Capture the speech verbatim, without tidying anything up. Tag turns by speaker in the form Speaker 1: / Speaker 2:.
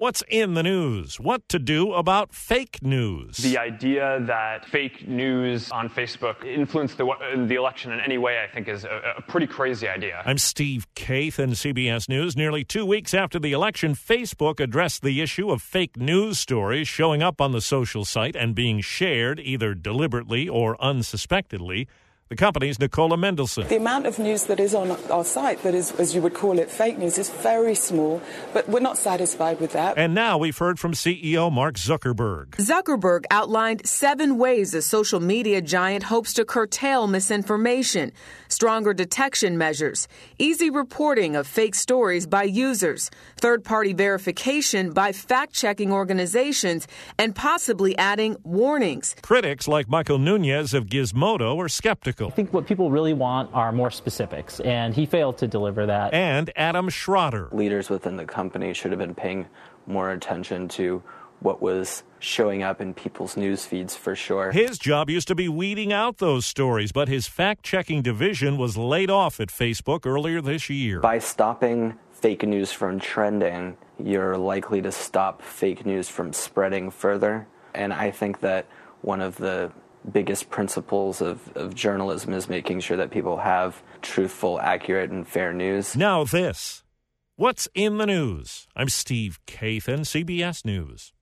Speaker 1: What's in the news? What to do about fake news?
Speaker 2: The idea that fake news on Facebook influenced the, the election in any way, I think, is a, a pretty crazy idea.
Speaker 1: I'm Steve Kaith in C B S News. Nearly two weeks after the election, Facebook addressed the issue of fake news stories showing up on the social site and being shared either deliberately or unsuspectedly. The company's Nicola Mendelsohn.
Speaker 3: The amount of news that is on our site that is, as you would call it, fake news is very small, but we're not satisfied with that.
Speaker 1: And now we've heard from C E O Mark Zuckerberg.
Speaker 4: Zuckerberg outlined seven ways the social media giant hopes to curtail misinformation: stronger detection measures, easy reporting of fake stories by users, third-party verification by fact-checking organizations, and possibly adding warnings.
Speaker 1: Critics like Michael Nunez of Gizmodo are skeptical.
Speaker 5: I think what people really want are more specifics, and he failed to deliver that.
Speaker 1: And Adam Schroeder.
Speaker 6: Leaders within the company should have been paying more attention to what was showing up in people's news feeds for sure.
Speaker 1: His job used to be weeding out those stories, but his fact-checking division was laid off at Facebook earlier this year.
Speaker 6: By stopping fake news from trending, you're likely to stop fake news from spreading further. And I think that one of the biggest principles of, of journalism is making sure that people have truthful, accurate, and fair news.
Speaker 1: Now this. What's in the news? I'm Steve Kaith in C B S News.